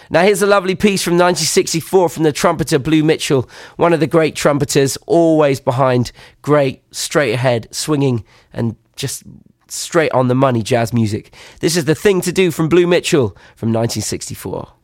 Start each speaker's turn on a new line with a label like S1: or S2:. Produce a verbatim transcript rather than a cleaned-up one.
S1: Now here's a lovely piece from nineteen sixty-four from the trumpeter Blue Mitchell, one of the great trumpeters, always behind great, straight ahead, swinging and just straight on the money jazz music. This is The Thing to Do from Blue Mitchell from nineteen sixty-four.